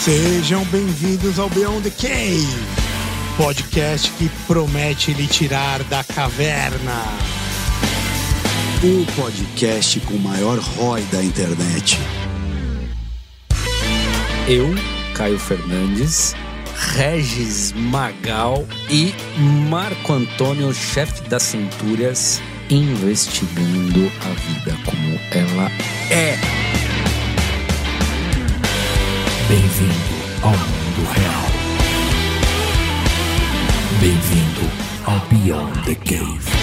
Sejam bem-vindos ao Beyond the Cave, podcast que promete lhe tirar da caverna. O podcast com o maior ROI da internet. Eu, Caio Fernandes, Regis Magal e Marco Antônio, chefe das Centúrias, investigando a vida como ela é. Bem-vindo ao mundo real. Bem-vindo ao Beyond the Cave.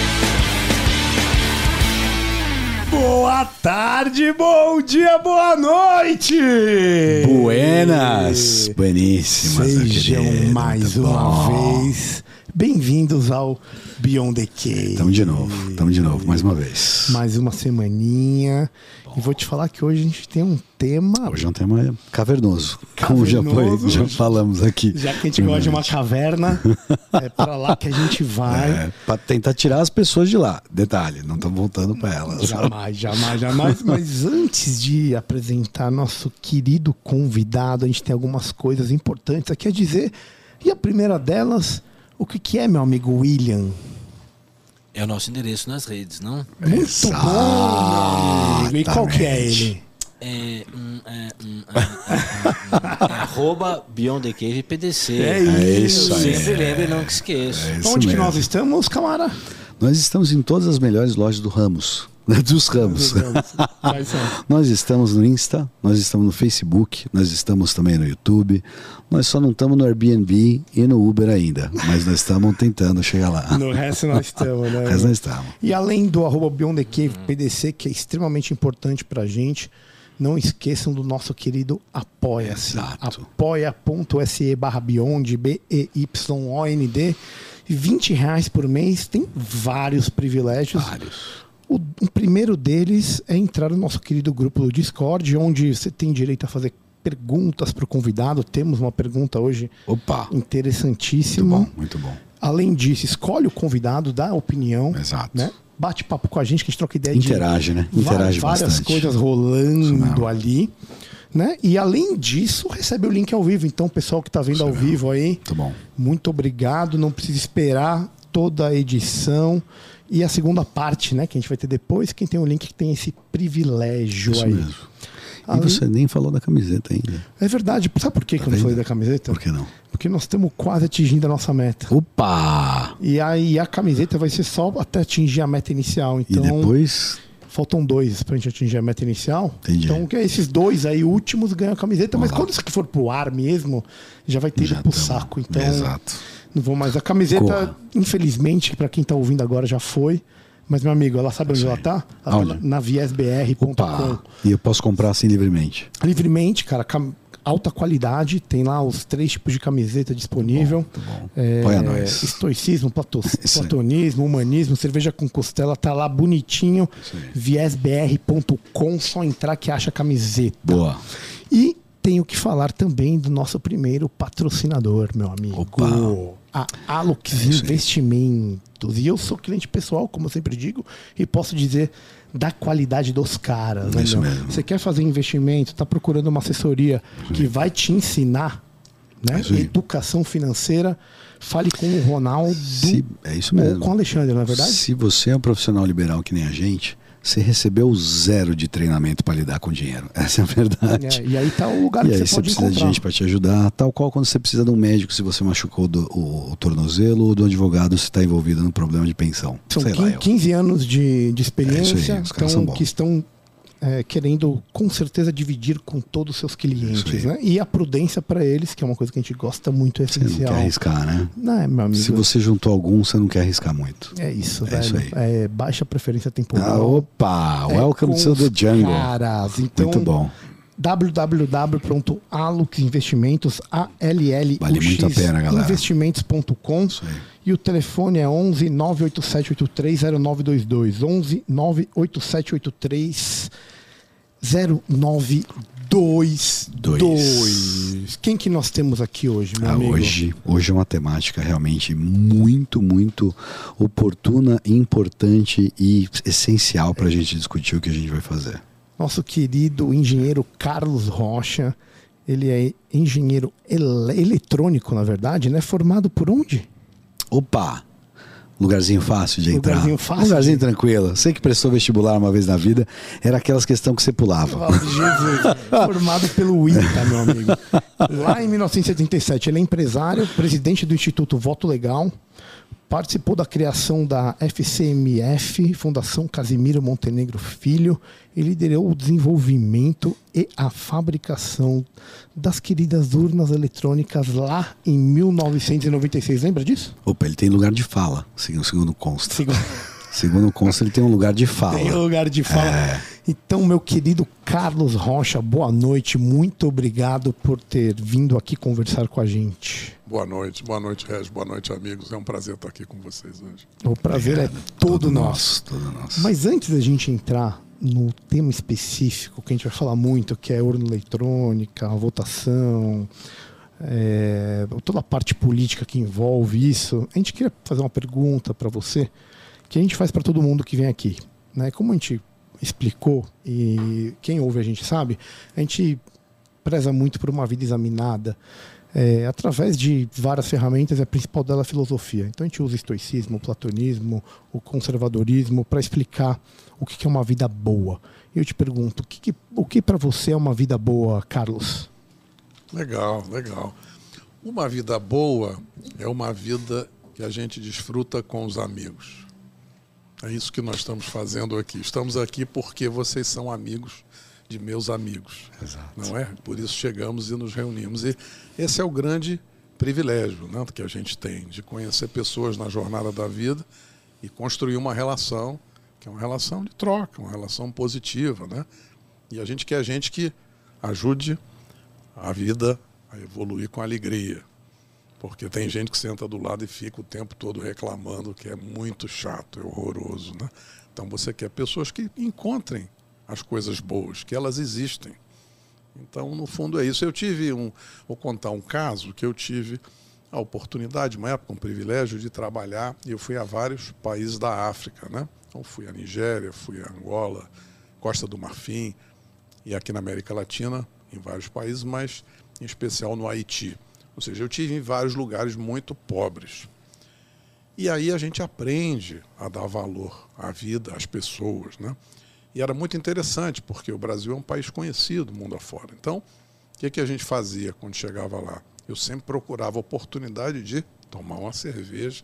Boa tarde, bom dia, boa noite! Buenas! Bueníssimas. Sejam mais uma vez bem-vindos ao Beyond the Cave. Estamos de novo, mais uma vez. Mais uma semaninha. E vou te falar que hoje a gente tem um tema... Hoje é um tema cavernoso. Como já falamos aqui. Já que a gente gosta de uma caverna, é pra lá que a gente vai. É, pra tentar tirar as pessoas de lá. Detalhe, não estamos voltando para elas. Jamais. Mas antes de apresentar nosso querido convidado, a gente tem algumas coisas importantes aqui a dizer. E a primeira delas, o que é, meu amigo William? É o nosso endereço nas redes, não? Muito bom, meu amigo. E qual que é ele? Arroba Beyond the Cave PDC. É isso aí. Sempre lembre, não que esqueça. Onde que nós estamos, camarada? Nós estamos em todas as melhores lojas do Ramos. Dos ramos. Nós estamos no Insta, nós estamos no Facebook, nós estamos também no YouTube. Nós só não estamos no Airbnb e no Uber ainda, mas nós estamos tentando chegar lá. No resto nós estamos, né? No resto nós estamos. E além do arroba Beyond the Cave PDC, que é extremamente importante pra gente, não esqueçam do nosso querido Apoia-se. Exato. apoia.se/Beyond, BEYOND. R$20 por mês, tem vários privilégios. O primeiro deles é entrar no nosso querido grupo do Discord, onde você tem direito a fazer perguntas para o convidado. Temos uma pergunta hoje interessantíssima. Muito bom. Além disso, escolhe o convidado, dá a opinião. Exato. Né? Bate papo com a gente, que a gente troca ideia Interage, né? Interage várias bastante. Coisas rolando ali. Né? E além disso, recebe o link ao vivo. Então, o pessoal que está vendo ao vivo aí, muito bom. Muito obrigado. Não precisa esperar toda a edição. E a segunda parte, né, que a gente vai ter depois, quem tem o link que tem esse privilégio. Isso aí. Mesmo. E você nem falou da camiseta ainda. É verdade. Sabe por que eu não falei da camiseta? Por que não? Porque nós estamos quase atingindo a nossa meta. Opa! E aí a camiseta vai ser só até atingir a meta inicial. Então, e depois... Faltam 2 pra gente atingir a meta inicial. Entendi. Então, esses 2 aí últimos ganham a camiseta. Mas quando isso aqui for pro ar mesmo, já vai ter ido pro saco. Então, exato. Não vou mais. A camiseta, infelizmente, pra quem tá ouvindo agora, já foi. Mas, meu amigo, ela sabe onde ela tá? Ela tá na viesbr.com. E eu posso comprar assim livremente? Livremente, cara. Alta qualidade, tem lá os 3 tipos de camiseta disponível. Muito bom. Apoia nós. Estoicismo, platonismo, humanismo, cerveja com costela, tá lá bonitinho. viesbr.com, só entrar que acha camiseta. Boa. E tenho que falar também do nosso primeiro patrocinador, meu amigo. A Alux Investimentos. E eu sou cliente pessoal, como eu sempre digo, e posso dizer da qualidade dos caras. Né, isso mesmo. Você quer fazer investimento, está procurando uma assessoria que vai te ensinar, né, educação financeira, fale com o Ronaldo é isso mesmo. Ou com o Alexandre, não é verdade? Se você é um profissional liberal que nem a gente, você recebeu 0 de treinamento para lidar com dinheiro. Essa é a verdade. E aí tá o lugar que você pode precisa encontrar. de gente para te ajudar, tal qual quando você precisa de um médico, se você machucou o tornozelo, ou do advogado se está envolvido no problema de pensão. São 15 anos de experiência, que estão querendo com certeza dividir com todos os seus clientes, né? E a prudência para eles, que é uma coisa que a gente gosta muito, é essencial. Você não quer arriscar, né? Não, meu amigo. Se você juntou algum, você não quer arriscar muito. É isso, velho. Isso aí. Baixa preferência temporal. Opa! Welcome to the jungle. Caras. Então, muito bom. www.aluxinvestimentos, investimentos.com. E o telefone é 11 987830922. 11 987830922. Quem que nós temos aqui hoje, meu amigo? Hoje é uma temática realmente muito, muito oportuna, importante e essencial para a gente discutir o que a gente vai fazer. Nosso querido engenheiro Carlos Rocha. Ele é engenheiro eletrônico, na verdade, né? Formado por onde? Opa! Lugarzinho fácil de entrar. Lugarzinho fácil. Lugarzinho tranquilo. Você que prestou vestibular uma vez na vida, era aquelas questões que você pulava. Jesus, formado pelo ITA, meu amigo. Lá em 1977, ele é empresário, presidente do Instituto Voto Legal, participou da criação da FCMF, Fundação Casimiro Montenegro Filho, e liderou o desenvolvimento e a fabricação das queridas urnas eletrônicas lá em 1996. Lembra disso? Opa, ele tem lugar de fala, segundo consta. Segundo consta, ele tem um lugar de fala. Tem um lugar de fala. Então, meu querido Carlos Rocha, boa noite. Muito obrigado por ter vindo aqui conversar com a gente. Boa noite, Regis, boa noite, amigos. É um prazer estar aqui com vocês hoje. O prazer é todo nosso. Todo nosso. Mas antes da gente entrar no tema específico, que a gente vai falar muito, que é urna eletrônica, a votação, toda a parte política que envolve isso, a gente queria fazer uma pergunta para você, que a gente faz para todo mundo que vem aqui, né? Como a gente explicou, e quem ouve a gente sabe, a gente preza muito por uma vida examinada, através de várias ferramentas, e a principal dela é a filosofia. Então a gente usa o estoicismo, o platonismo, o conservadorismo para explicar o que é uma vida boa. E eu te pergunto, o que para você é uma vida boa, Carlos? Legal. Uma vida boa é uma vida que a gente desfruta com os amigos. É isso que nós estamos fazendo aqui. Estamos aqui porque vocês são amigos de meus amigos. Exato. Não é? Por isso chegamos e nos reunimos. E esse é o grande privilégio, né, que a gente tem, de conhecer pessoas na jornada da vida e construir uma relação, que é uma relação de troca, uma relação positiva, né? E a gente quer gente que ajude a vida a evoluir com alegria. Porque tem gente que senta do lado e fica o tempo todo reclamando, que é muito chato, é horroroso, né? Então você quer pessoas que encontrem as coisas boas, que elas existem. Então, no fundo, é isso. Vou contar um caso que eu tive a oportunidade, uma época, um privilégio de trabalhar, e eu fui a vários países da África, né? Então, fui a Nigéria, fui a Angola, Costa do Marfim, e aqui na América Latina, em vários países, mas em especial no Haiti. Ou seja, eu tive em vários lugares muito pobres. E aí a gente aprende a dar valor à vida, às pessoas, né? E era muito interessante, porque o Brasil é um país conhecido mundo afora. Então, o que a gente fazia quando chegava lá? Eu sempre procurava a oportunidade de tomar uma cerveja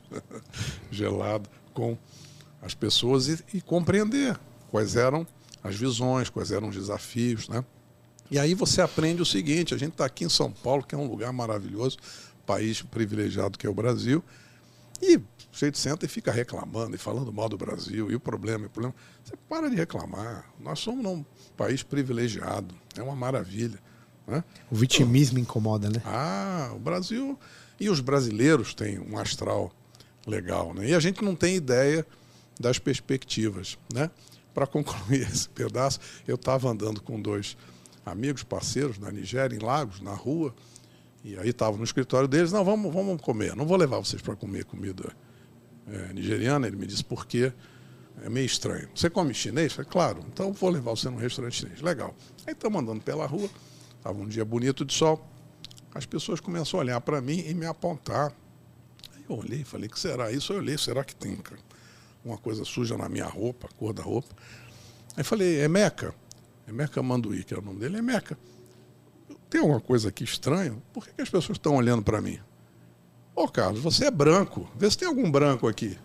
gelada com as pessoas e compreender quais eram as visões, quais eram os desafios, né? E aí você aprende o seguinte: a gente está aqui em São Paulo, que é um lugar maravilhoso, país privilegiado que é o Brasil, e o sujeito senta e fica reclamando e falando mal do Brasil, e o problema. Você para de reclamar. Nós somos um país privilegiado, é uma maravilha, né? O vitimismo incomoda, né? O Brasil e os brasileiros têm um astral legal, né? E a gente não tem ideia das perspectivas, né? Para concluir esse pedaço, eu estava andando com dois amigos, parceiros da Nigéria, em Lagos, na rua, e aí estavam no escritório deles. Não, vamos comer, não vou levar vocês para comer comida nigeriana. Ele me disse, por quê? É meio estranho. Você come chinês? Eu falei, claro, então vou levar você num restaurante chinês. Legal. Aí estamos andando pela rua, estava um dia bonito de sol, as pessoas começam a olhar para mim e me apontar. Aí eu olhei, falei, que será isso? Eu olhei, será que tem uma coisa suja na minha roupa, a cor da roupa? Aí falei, é Meca Manduí, que é o nome dele. É Meca, tem alguma coisa aqui estranha? Por que as pessoas estão olhando para mim? Ô, Carlos, você é branco, vê se tem algum branco aqui.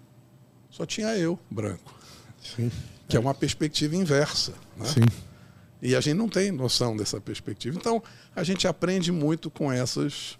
Só tinha eu, branco. Sim. Que é uma perspectiva inversa, né? Sim. E a gente não tem noção dessa perspectiva. Então, a gente aprende muito com essas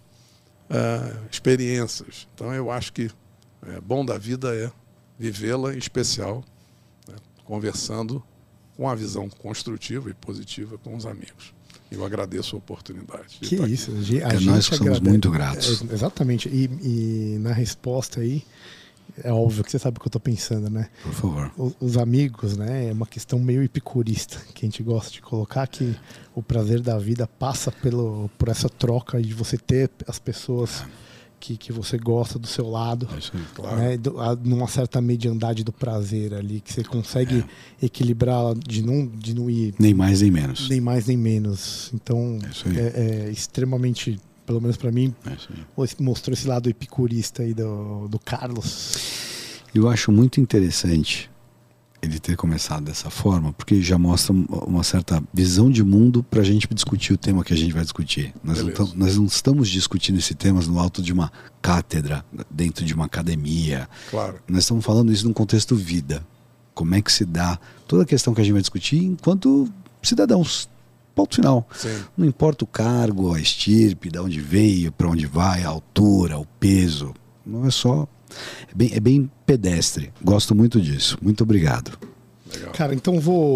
experiências. Então, eu acho que bom da vida é vivê-la em especial, né? Conversando com a visão construtiva e positiva com os amigos. Eu agradeço a oportunidade. Que isso, nós que somos muito gratos. Exatamente. E na resposta aí, é óbvio que você sabe o que eu estou pensando, né? Por favor. Os amigos, né? É uma questão meio epicurista, que a gente gosta de colocar, que o prazer da vida passa por essa troca de você ter as pessoas que você gosta do seu lado, Claro. né? Numa certa mediandade do prazer ali, que você consegue equilibrar de não ir Nem mais nem menos. nem mais nem menos. Então é extremamente, pelo menos para mim, mostrou esse lado epicurista aí do Carlos. Eu acho muito interessante ele ter começado dessa forma, porque já mostra uma certa visão de mundo para a gente discutir o tema que a gente vai discutir. Nós não estamos discutindo esse tema no alto de uma cátedra, dentro de uma academia. Claro. Nós estamos falando isso num contexto vida. Como é que se dá toda a questão que a gente vai discutir enquanto cidadãos. Ponto final. Sim. Não importa o cargo, a estirpe, de onde veio, para onde vai, a altura, o peso. Não é só... É bem pedestre. Gosto muito disso. Muito obrigado. Legal. Cara, então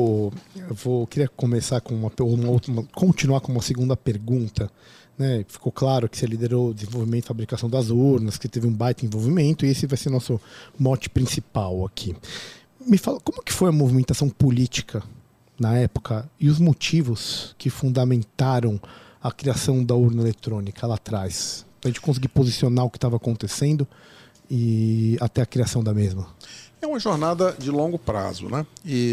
queria começar com continuar com uma segunda pergunta, né? Ficou claro que você liderou o desenvolvimento e fabricação das urnas, que teve um baita envolvimento, e esse vai ser nosso mote principal aqui. Me fala, como que foi a movimentação política na época e os motivos que fundamentaram a criação da urna eletrônica lá atrás, para a gente conseguir posicionar o que estava acontecendo e até a criação da mesma? É uma jornada de longo prazo, né? E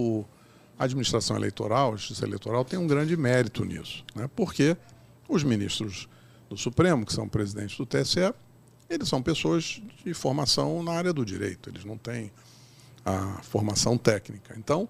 a administração eleitoral, a justiça eleitoral, tem um grande mérito nisso, né? Porque os ministros do Supremo, que são presidentes do TSE, eles são pessoas de formação na área do direito, eles não têm a formação técnica. Então,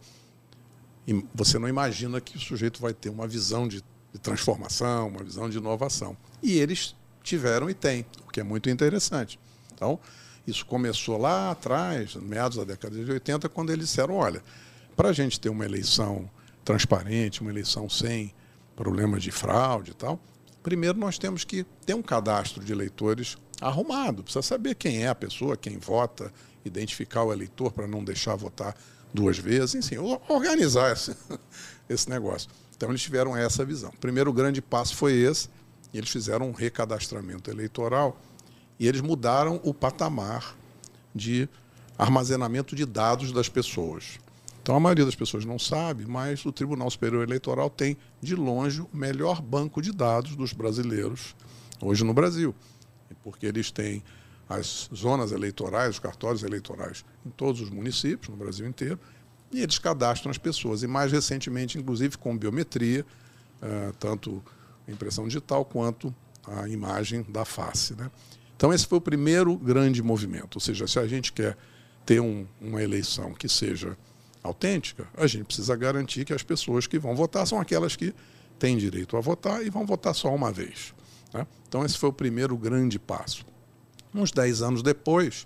você não imagina que o sujeito vai ter uma visão de transformação, uma visão de inovação. E eles tiveram e têm, o que é muito interessante. Então, isso começou lá atrás, meados da década de 80, quando eles disseram, olha, para a gente ter uma eleição transparente, uma eleição sem problemas de fraude e tal, primeiro nós temos que ter um cadastro de eleitores arrumado, precisa saber quem é a pessoa, quem vota, identificar o eleitor para não deixar votar 2 vezes, enfim, organizar esse negócio. Então eles tiveram essa visão. O primeiro grande passo foi esse, e eles fizeram um recadastramento eleitoral e eles mudaram o patamar de armazenamento de dados das pessoas. Então a maioria das pessoas não sabe, mas o Tribunal Superior Eleitoral tem, de longe, o melhor banco de dados dos brasileiros hoje no Brasil. Porque eles têm as zonas eleitorais, os cartórios eleitorais em todos os municípios, no Brasil inteiro, e eles cadastram as pessoas. E mais recentemente, inclusive, com biometria, tanto a impressão digital quanto a imagem da face, né? Então esse foi o primeiro grande movimento. Ou seja, se a gente quer ter uma eleição que seja autêntica, a gente precisa garantir que as pessoas que vão votar são aquelas que têm direito a votar e vão votar só uma vez, né? Então esse foi o primeiro grande passo. Uns 10 anos depois,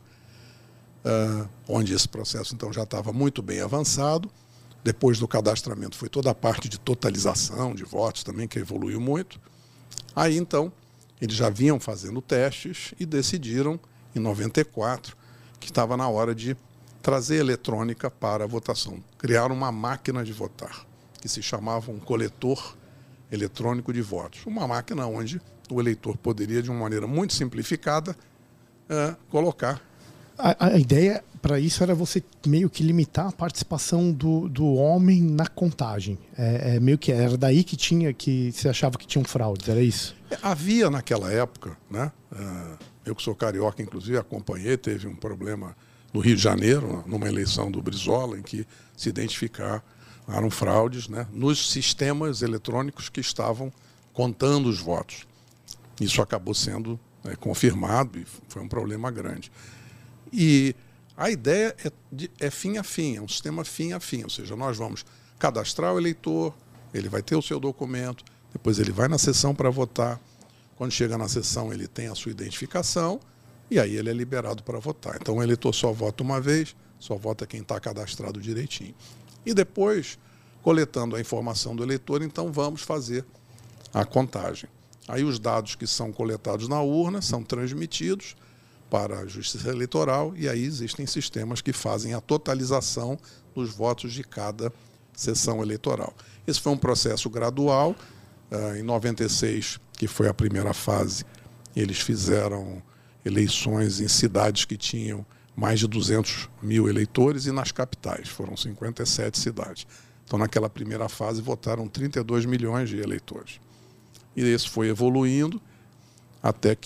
onde esse processo então já estava muito bem avançado, depois do cadastramento foi toda a parte de totalização de votos também, que evoluiu muito. Aí então eles já vinham fazendo testes e decidiram, em 94, que estava na hora de trazer eletrônica para a votação. Criaram uma máquina de votar, que se chamava um coletor eletrônico de votos. Uma máquina onde o eleitor poderia, de uma maneira muito simplificada, colocar. A ideia para isso era você meio que limitar a participação do homem na contagem. Meio que era daí que você achava que tinham fraudes, era isso? Havia naquela época, né? Eu que sou carioca, inclusive, acompanhei, teve um problema no Rio de Janeiro, numa eleição do Brizola, em que se identificaram fraudes, né, nos sistemas eletrônicos que estavam contando os votos. Isso acabou sendo confirmado e foi um problema grande. E a ideia é fim a fim, é um sistema fim a fim, ou seja, nós vamos cadastrar o eleitor, ele vai ter o seu documento, depois ele vai na sessão para votar, quando chega na sessão ele tem a sua identificação e aí ele é liberado para votar. Então o eleitor só vota uma vez, só vota quem está cadastrado direitinho. E depois, coletando a informação do eleitor, então vamos fazer a contagem. Aí os dados que são coletados na urna são transmitidos para a Justiça Eleitoral e aí existem sistemas que fazem a totalização dos votos de cada sessão eleitoral. Esse foi um processo gradual. Em 96, que foi a primeira fase, eles fizeram eleições em cidades que tinham mais de 200 mil eleitores e nas capitais, foram 57 cidades. Então, naquela primeira fase, votaram 32 milhões de eleitores. E isso foi evoluindo até que,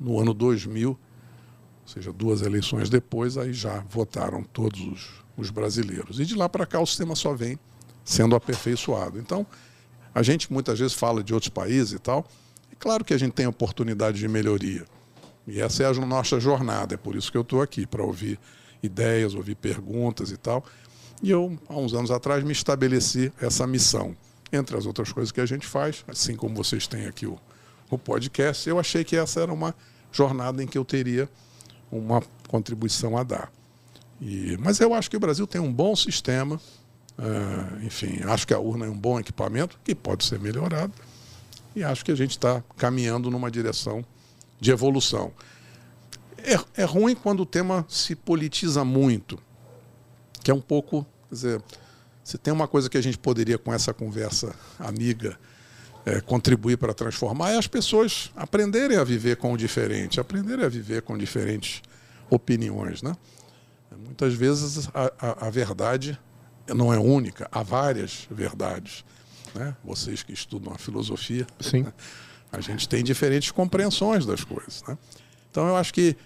no ano 2000, ou seja, 2 eleições depois, aí já votaram todos os brasileiros. E de lá para cá o sistema só vem sendo aperfeiçoado. Então, a gente muitas vezes fala de outros países e tal. É claro que a gente tem oportunidade de melhoria. E essa é a nossa jornada. É por isso que eu estou aqui, para ouvir ideias, ouvir perguntas e tal. E eu, há uns anos atrás, me estabeleci essa missão. Entre as outras coisas que a gente faz, assim como vocês têm aqui o podcast, eu achei que essa era uma jornada em que eu teria uma contribuição a dar. Mas eu acho que o Brasil tem um bom sistema. Enfim, acho que a urna é um bom equipamento que pode ser melhorado. E acho que a gente está caminhando numa direção de evolução. É ruim quando o tema se politiza muito, que é um pouco, quer dizer, se tem uma coisa que a gente poderia, com essa conversa amiga, contribuir para transformar, é as pessoas aprenderem a viver com o diferente, aprenderem a viver com diferentes opiniões, né? Muitas vezes a verdade não é única, há várias verdades, né? Vocês que estudam a filosofia, sim, né? A gente tem diferentes compreensões das coisas, né? Então eu acho que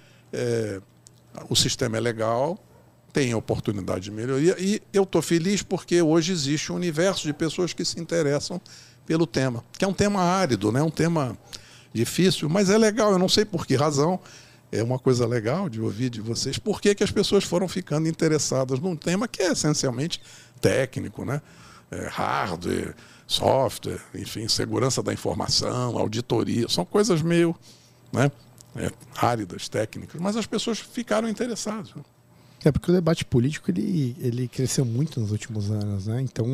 o sistema é legal, tem oportunidade de melhoria, e eu estou feliz porque hoje existe um universo de pessoas que se interessam pelo tema, que é um tema árido, né? Um tema difícil, mas é legal. Eu não sei por que razão, é uma coisa legal de ouvir de vocês, por que as pessoas foram ficando interessadas num tema que é essencialmente técnico, né? Hardware, software, enfim, segurança da informação, auditoria, são coisas meio, né, áridas, técnicas, mas as pessoas ficaram interessadas, né? É porque o debate político ele cresceu muito nos últimos anos, né? Então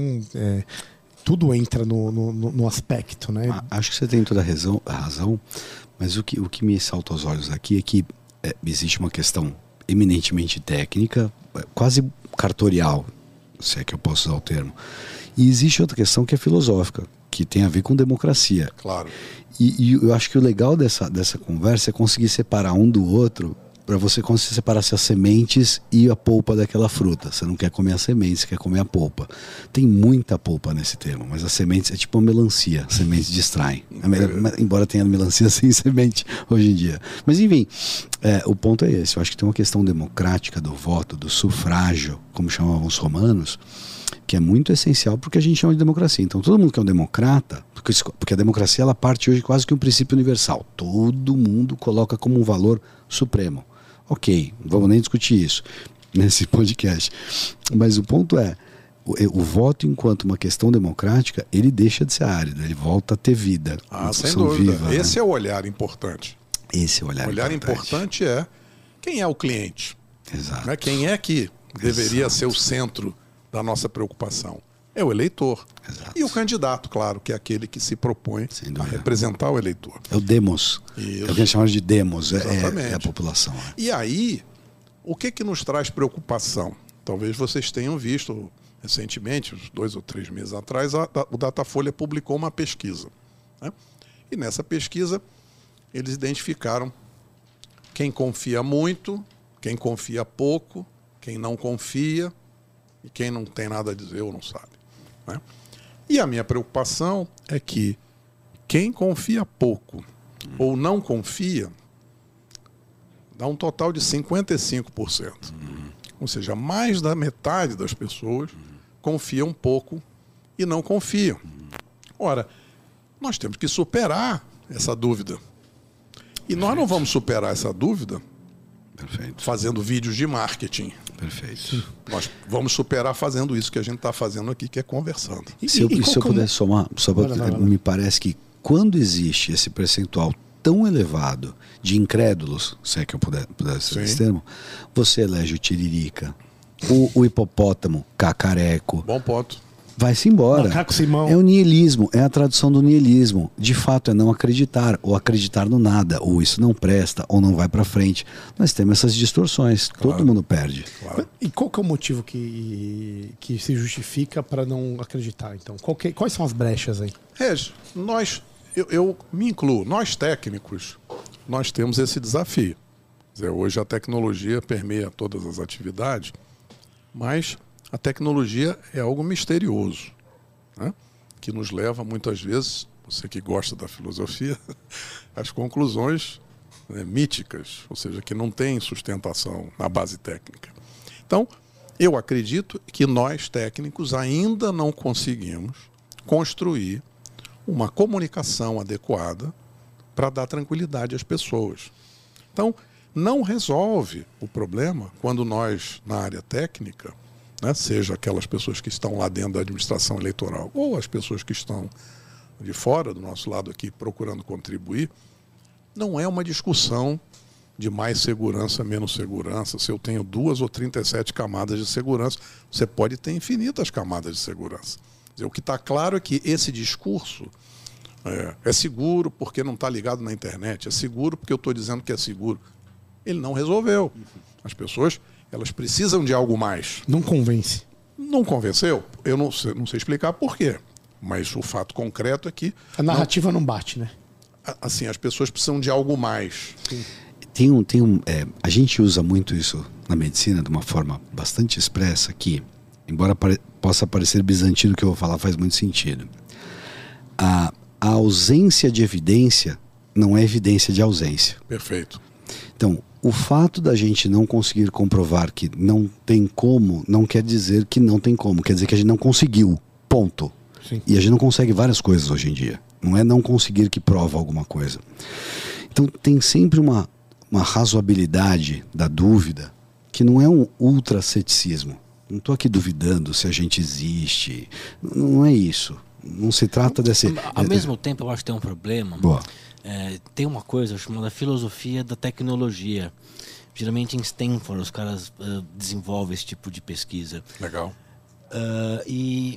tudo entra no aspecto, né? Acho que você tem toda a razão, mas o que me salta aos olhos aqui é que existe uma questão eminentemente técnica, quase cartorial, se é que eu posso usar o termo, e existe outra questão que é filosófica, que tem a ver com democracia. Claro. E eu acho que o legal dessa conversa é conseguir separar um do outro, para você conseguir separar as sementes e a polpa daquela fruta. Você não quer comer a semente, você quer comer a polpa. Tem muita polpa nesse termo, mas as sementes é tipo uma melancia. As sementes distraem. Embora tenha melancia sem semente hoje em dia. Mas enfim, o ponto é esse. Eu acho que tem uma questão democrática do voto, do sufrágio, como chamavam os romanos, que é muito essencial porque a gente chama de democracia. Então todo mundo que é um democrata, porque a democracia ela parte hoje quase que um princípio universal. Todo mundo coloca como um valor supremo. Ok, não vamos nem discutir isso nesse podcast. Mas o ponto é, o voto enquanto uma questão democrática, ele deixa de ser árido, ele volta a ter vida. Sem dúvida. Viva, esse é o olhar importante. Esse é o olhar importante. O olhar importante é quem é o cliente. Exato. Né? Quem é que deveria ser o centro da nossa preocupação? É o eleitor. Exato. E o candidato, claro, que é aquele que se propõe a representar o eleitor. É o demos. Isso. É o que a gente chama de demos, é a população. E aí, o que nos traz preocupação? Talvez vocês tenham visto recentemente, uns 2 ou 3 meses atrás, o Datafolha publicou uma pesquisa, né? E nessa pesquisa, eles identificaram quem confia muito, quem confia pouco, quem não confia e quem não tem nada a dizer ou não sabe, né? E a minha preocupação é que quem confia pouco ou não confia dá um total de 55%. Ou seja, mais da metade das pessoas confiam pouco e não confiam. Ora, nós temos que superar essa dúvida. E nós não vamos superar essa dúvida fazendo vídeos de marketing. Perfeito. Nós vamos superar fazendo isso que a gente está fazendo aqui, que é conversando. Se eu puder somar, me parece que quando existe esse percentual tão elevado de incrédulos, se é que eu puder usar esse termo, você elege o tiririca, o hipopótamo, cacareco. Bom ponto. Vai-se embora. Macaco Simão. É o niilismo, é a tradução do niilismo. De fato, é não acreditar, ou acreditar no nada, ou isso não presta, ou não vai para frente. Nós temos essas distorções, claro. Todo mundo perde. Claro. E qual que é o motivo que se justifica para não acreditar? Então, quais são as brechas aí? Regi, eu me incluo, nós técnicos, nós temos esse desafio. Quer dizer, hoje a tecnologia permeia todas as atividades, mas a tecnologia é algo misterioso, né? Que nos leva muitas vezes, você que gosta da filosofia, às conclusões né, míticas, ou seja, que não têm sustentação na base técnica. Então, eu acredito que nós, técnicos, ainda não conseguimos construir uma comunicação adequada para dar tranquilidade às pessoas. Então, não resolve o problema quando nós, na área técnica, né, seja aquelas pessoas que estão lá dentro da administração eleitoral ou as pessoas que estão de fora, do nosso lado aqui, procurando contribuir, não é uma discussão de mais segurança, menos segurança. Se eu tenho 2 ou 37 camadas de segurança, você pode ter infinitas camadas de segurança. Quer dizer, o que está claro é que esse discurso é seguro porque não está ligado na internet, é seguro porque eu estou dizendo que é seguro. Ele não resolveu. As pessoas, elas precisam de algo mais. Não convence. Não convenceu? Eu não sei explicar por quê. Mas o fato concreto é que... A narrativa não bate, né? Assim, as pessoas precisam de algo mais. Sim. A gente usa muito isso na medicina de uma forma bastante expressa que, embora possa parecer bizantino, o que eu vou falar faz muito sentido. A ausência de evidência não é evidência de ausência. Perfeito. Então, o fato da gente não conseguir comprovar que não tem como, não quer dizer que não tem como. Quer dizer que a gente não conseguiu. Ponto. Sim. E a gente não consegue várias coisas hoje em dia. Não é não conseguir que prova alguma coisa. Então, tem sempre uma razoabilidade da dúvida que não é um ultra-ceticismo. Não estou aqui duvidando se a gente existe. Não é isso. Não se trata desse... Ao mesmo tempo, eu acho que tem um problema. Boa. Tem uma coisa chamada filosofia da tecnologia. Geralmente em Stanford os caras desenvolvem esse tipo de pesquisa. Legal. E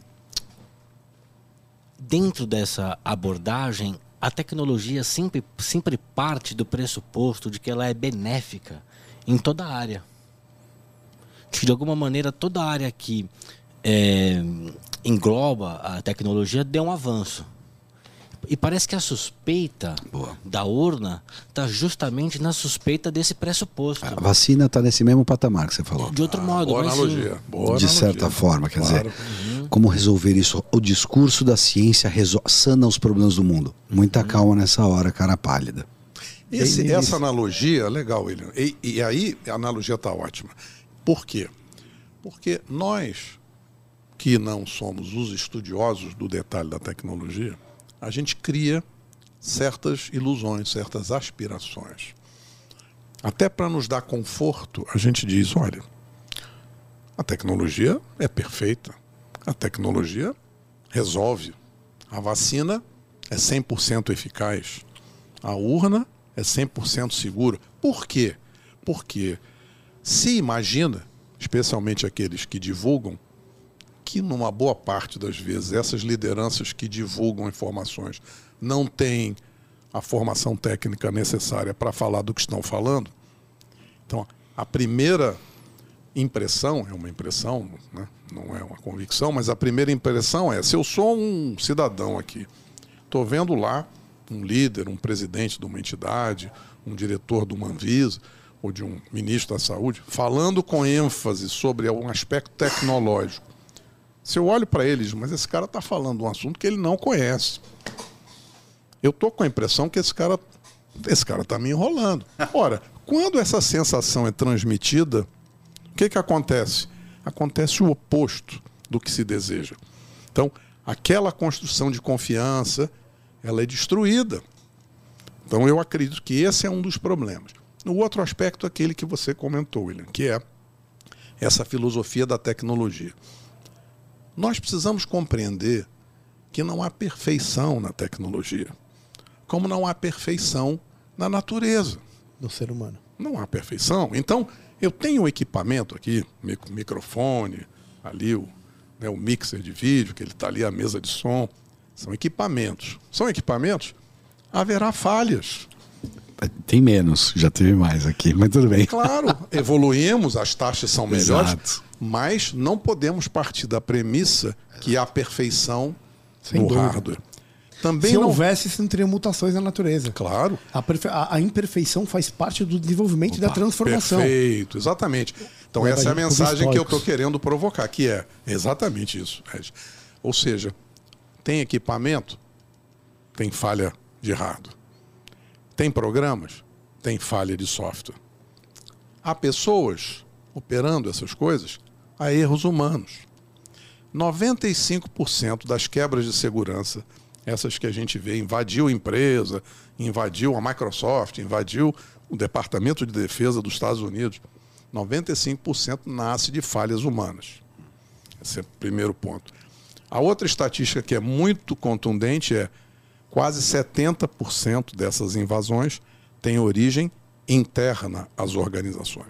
dentro dessa abordagem, a tecnologia sempre parte do pressuposto de que ela é benéfica em toda a área. De alguma maneira, toda a área que engloba a tecnologia deu um avanço. E parece que a suspeita da urna está justamente na suspeita desse pressuposto. A vacina está nesse mesmo patamar que você falou. De outro modo, boa mas analogia. Boa de analogia. certa forma, quer Claro. dizer, como resolver isso? O discurso da ciência sana os problemas do mundo. Muita calma nessa hora, cara pálida. Essa analogia, legal, William. E aí a analogia está ótima. Por quê? Porque nós, que não somos os estudiosos do detalhe da tecnologia, a gente cria certas ilusões, certas aspirações. Até para nos dar conforto, a gente diz, olha, a tecnologia é perfeita, a tecnologia resolve, a vacina é 100% eficaz, a urna é 100% segura. Por quê? Porque se imagina, especialmente aqueles que divulgam, que numa boa parte das vezes essas lideranças que divulgam informações não têm a formação técnica necessária para falar do que estão falando. Então, a primeira impressão, é uma impressão, né? Não é uma convicção, mas a primeira impressão é, se eu sou um cidadão aqui, estou vendo lá um líder, um presidente de uma entidade, um diretor de uma Anvisa ou de um ministro da Saúde, falando com ênfase sobre um aspecto tecnológico, se eu olho para eles, mas esse cara está falando um assunto que ele não conhece. Eu estou com a impressão que esse cara está me enrolando. Ora, quando essa sensação é transmitida, o que acontece? Acontece o oposto do que se deseja. Então, aquela construção de confiança, ela é destruída. Então, eu acredito que esse é um dos problemas. O outro aspecto é aquele que você comentou, William, que é essa filosofia da tecnologia. Nós precisamos compreender que não há perfeição na tecnologia, como não há perfeição na natureza. Do ser humano. Não há perfeição. Então, eu tenho um equipamento aqui, microfone, ali o mixer de vídeo, que ele está ali, a mesa de som. São equipamentos. São equipamentos? Haverá falhas. Tem menos, já teve mais aqui, mas tudo bem. Claro, evoluímos, as taxas são melhores. Exato. Mas não podemos partir da premissa que há perfeição Sem no dúvida. hardware. Também Se não... houvesse, você não teria mutações na natureza. Claro. A imperfeição faz parte do desenvolvimento e da transformação. Perfeito, exatamente. Então Leva essa é a a gente pros mensagem que eu estou históricos. querendo provocar, que é exatamente isso, Regis. Ou seja, tem equipamento, tem falha de hardware. Tem programas, tem falha de software. Há pessoas operando essas coisas, há erros humanos. 95% das quebras de segurança, essas que a gente vê, invadiu a empresa, invadiu a Microsoft, invadiu o Departamento de Defesa dos Estados Unidos, 95% nasce de falhas humanas. Esse é o primeiro ponto. A outra estatística que é muito contundente é quase 70% dessas invasões têm origem interna às organizações.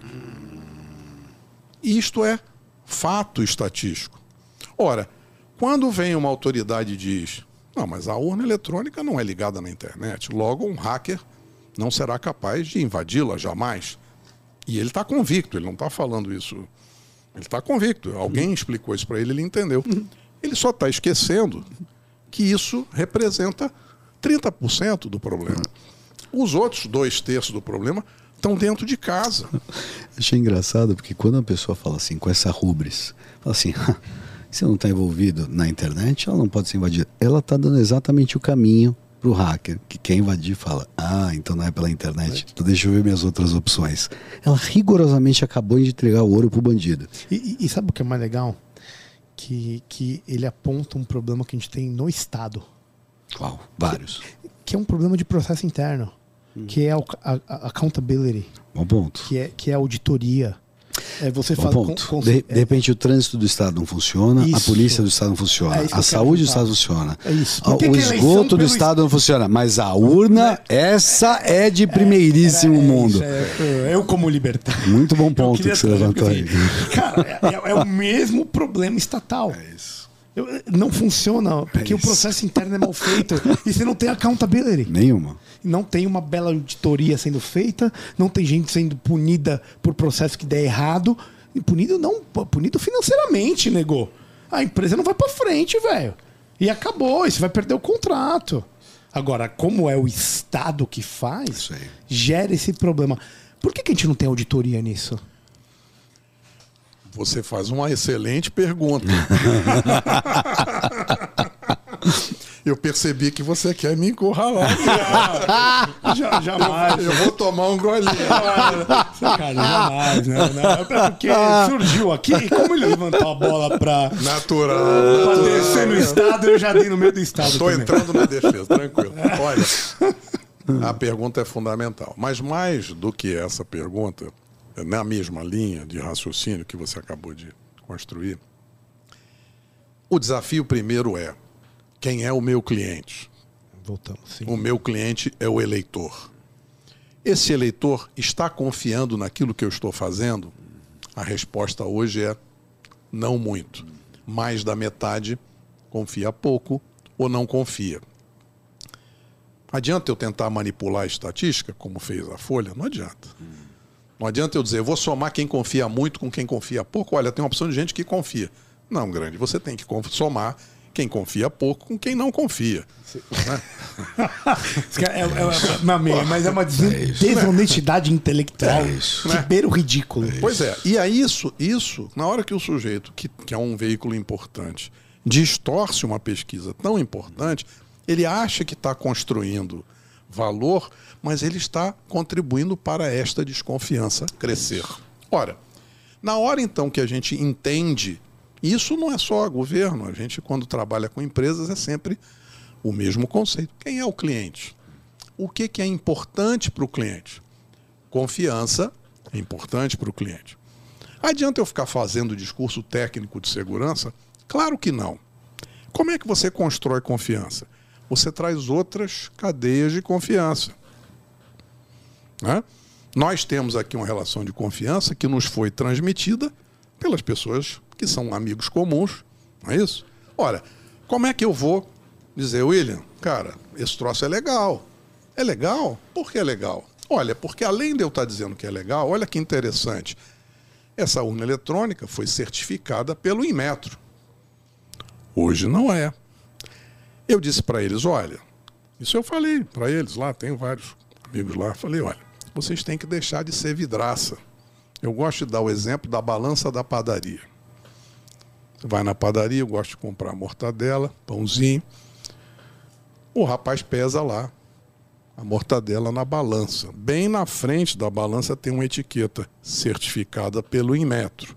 Isto é fato estatístico. Ora, quando vem uma autoridade e diz: não, mas a urna eletrônica não é ligada na internet, logo um hacker não será capaz de invadi-la jamais. E ele está convicto, ele não está falando isso. Ele está convicto. Alguém explicou isso para ele, ele entendeu. Ele só está esquecendo que isso representa 30% do problema. Os outros 2/3 do problema estão dentro de casa. Achei engraçado, porque quando a pessoa fala assim, com essa rubris, fala assim, se não está envolvido na internet, ela não pode ser invadida. Ela está dando exatamente o caminho para o hacker, que quer invadir fala, então não é pela internet, então deixa eu ver minhas outras opções. Ela rigorosamente acabou de entregar o ouro para o bandido. E sabe o que é mais legal? Que ele aponta um problema que a gente tem no Estado. Qual? Vários. Que é um problema de processo interno, que é a accountability. Bom ponto. Que é a auditoria. É você Bom fala ponto. De repente o trânsito do Estado não funciona, Isso. a polícia do Estado não funciona, a saúde do Estado funciona, É isso. o esgoto do Estado não funciona, mas a urna, essa é de primeiríssimo mundo. Eu como libertário. Muito bom ponto que você levantou aí. Cara, é o mesmo problema estatal. É isso. Não funciona, porque o processo interno é mal feito e você não tem accountability. Nenhuma. Não tem uma bela auditoria sendo feita, não tem gente sendo punida por processo que der errado. E punido financeiramente, negou. A empresa não vai pra frente, velho. E acabou, e você vai perder o contrato. Agora, como é o Estado que faz, gera esse problema. Por que a gente não tem auditoria nisso? Você faz uma excelente pergunta. Eu percebi que você quer me encurralar. Jamais. Eu vou tomar um golinho. Cara, jamais, né? É porque surgiu aqui, e como ele levantou a bola pra descer no Estado, eu já dei no meio do Estado. Estou entrando na defesa, tranquilo. Olha, a pergunta é fundamental. Mas mais do que essa pergunta, na mesma linha de raciocínio que você acabou de construir, o desafio primeiro é: quem é o meu cliente? Voltamos, sim. O meu cliente é o eleitor. Esse eleitor está confiando naquilo que eu estou fazendo? A resposta hoje é não muito. Mais da metade confia pouco ou não confia. Adianta eu tentar manipular a estatística, como fez a Folha? Não adianta. Não adianta eu dizer, eu vou somar quem confia muito com quem confia pouco. Olha, tem uma opção de gente que confia. Não, grande, você tem que somar quem confia pouco com quem não confia. Né? Mas é uma desonestidade intelectual que beira o ridículo. Pois é, e é isso, na hora que o sujeito, que é um veículo importante, distorce uma pesquisa tão importante, ele acha que está construindo valor, mas ele está contribuindo para esta desconfiança crescer. Ora, na hora então que a gente entende, isso não é só governo, a gente quando trabalha com empresas é sempre o mesmo conceito. Quem é o cliente? O que é importante para o cliente? Confiança é importante para o cliente. Adianta eu ficar fazendo discurso técnico de segurança? Claro que não. Como é que você constrói confiança? Você traz outras cadeias de confiança. Né? Nós temos aqui uma relação de confiança que nos foi transmitida pelas pessoas que são amigos comuns, não é isso? Ora, como é que eu vou dizer, William, cara, esse troço é legal. É legal? Por que é legal? Olha, porque além de eu estar dizendo que é legal, olha que interessante, essa urna eletrônica foi certificada pelo Inmetro. Hoje não é. Eu disse para eles, olha, isso eu falei para eles lá, tenho vários amigos lá, falei, olha, vocês têm que deixar de ser vidraça. Eu gosto de dar o exemplo da balança da padaria. Você vai na padaria, eu gosto de comprar mortadela, pãozinho. O rapaz pesa lá a mortadela na balança. Bem na frente da balança tem uma etiqueta certificada pelo Inmetro.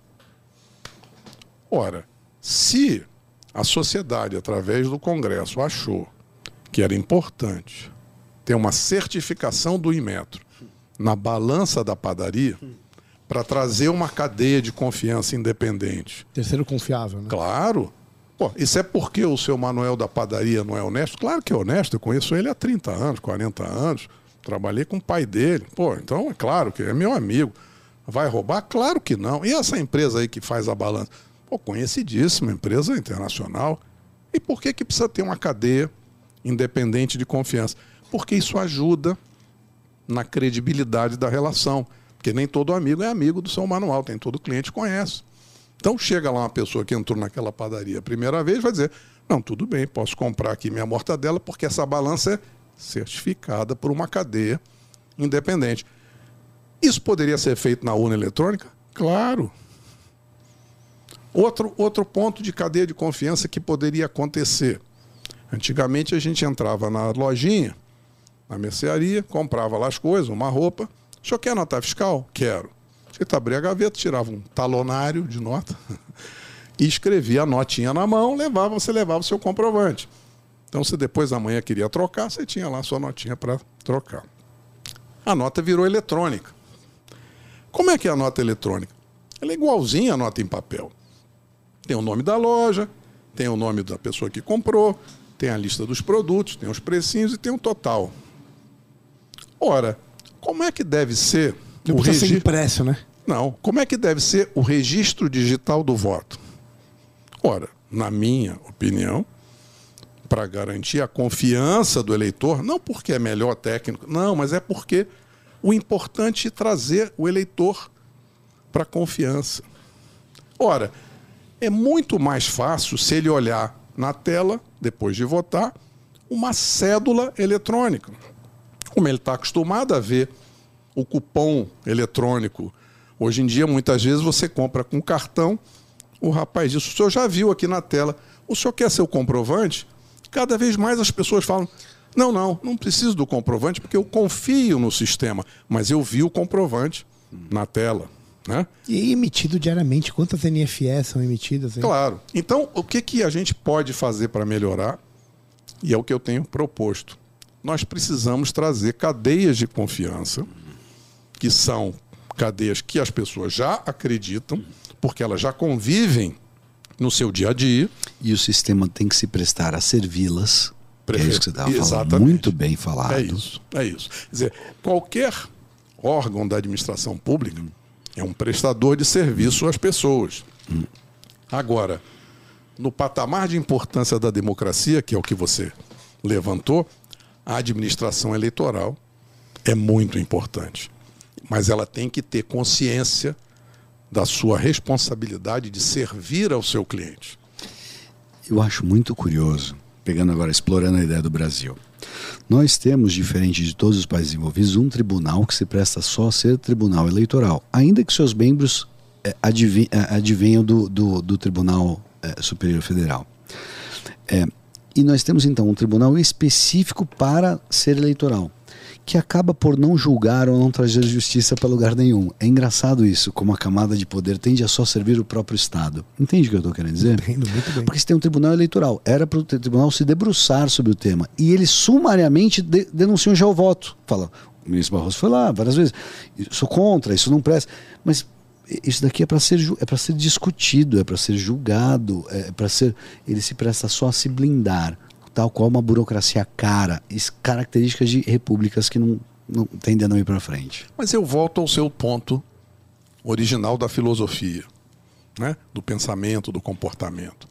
Ora, se a sociedade, através do Congresso, achou que era importante ter uma certificação do Inmetro na balança da padaria para trazer uma cadeia de confiança independente. Terceiro confiável, né? Claro. Pô, isso é porque o seu Manuel da padaria não é honesto? Claro que é honesto, eu conheço ele há 30 anos, 40 anos, trabalhei com o pai dele. Pô, então é claro que é meu amigo. Vai roubar? Claro que não. E essa empresa aí que faz a balança? Pô, conhecidíssima, empresa internacional. E por que precisa ter uma cadeia independente de confiança? Porque isso ajuda na credibilidade da relação. Porque nem todo amigo é amigo do seu Manuel, tem todo cliente que conhece. Então chega lá uma pessoa que entrou naquela padaria a primeira vez e vai dizer, não, tudo bem, posso comprar aqui minha mortadela porque essa balança é certificada por uma cadeia independente. Isso poderia ser feito na urna eletrônica? Claro. Outro ponto de cadeia de confiança que poderia acontecer. Antigamente a gente entrava na lojinha, na mercearia, comprava lá as coisas, uma roupa. O senhor quer nota fiscal? Quero. Você abria a gaveta, tirava um talonário de nota e escrevia a notinha na mão, você levava o seu comprovante. Então, se depois da manhã queria trocar, você tinha lá a sua notinha para trocar. A nota virou eletrônica. Como é que é a nota eletrônica? Ela é igualzinha à nota em papel. Tem o nome da loja, tem o nome da pessoa que comprou, tem a lista dos produtos, tem os precinhos e tem o total. Ora, como é que deve ser não precisa ser impresso, né? Não. Como é que deve ser o registro digital do voto? Ora, na minha opinião, para garantir a confiança do eleitor, não porque é melhor técnico, não, mas é porque o importante é trazer o eleitor para a confiança. Ora, é muito mais fácil se ele olhar na tela, depois de votar, uma cédula eletrônica. Como ele está acostumado a ver o cupom eletrônico. Hoje em dia, muitas vezes, você compra com cartão. O rapaz diz, o senhor já viu aqui na tela, o senhor quer seu comprovante? Cada vez mais as pessoas falam, não preciso do comprovante porque eu confio no sistema, mas eu vi o comprovante na tela. Né? E é emitido diariamente, quantas NFS são emitidas? Hein? Claro. Então, o que a gente pode fazer para melhorar? E é o que eu tenho proposto. Nós precisamos trazer cadeias de confiança, que são cadeias que as pessoas já acreditam, porque elas já convivem no seu dia a dia. E o sistema tem que se prestar a servi-las. É isso que você estava falando. Exatamente. Muito bem falado. É isso. Quer dizer, qualquer órgão da administração pública é um prestador de serviço às pessoas. Agora, no patamar de importância da democracia, que é o que você levantou, a administração eleitoral é muito importante. Mas ela tem que ter consciência da sua responsabilidade de servir ao seu cliente. Eu acho muito curioso, pegando agora, explorando a ideia do Brasil. Nós temos, diferente de todos os países envolvidos, um tribunal que se presta só a ser tribunal eleitoral, ainda que seus membros advenham do Tribunal Superior Federal. E nós temos, então, um tribunal específico para ser eleitoral, que acaba por não julgar ou não trazer justiça para lugar nenhum. É engraçado isso, como a camada de poder tende a só servir o próprio Estado. Entende o que eu estou querendo dizer? Entendo muito bem. Porque você tem um tribunal eleitoral, era para o tribunal se debruçar sobre o tema, e eles sumariamente denunciam já o voto. Fala, o ministro Barroso foi lá várias vezes, sou contra, isso não presta. Mas isso daqui é para ser discutido, é para ser julgado, ele se presta só a se blindar, tal qual uma burocracia cara, características de repúblicas que não tendem a não ir para frente. Mas eu volto ao seu ponto original da filosofia, né? Do pensamento, do comportamento.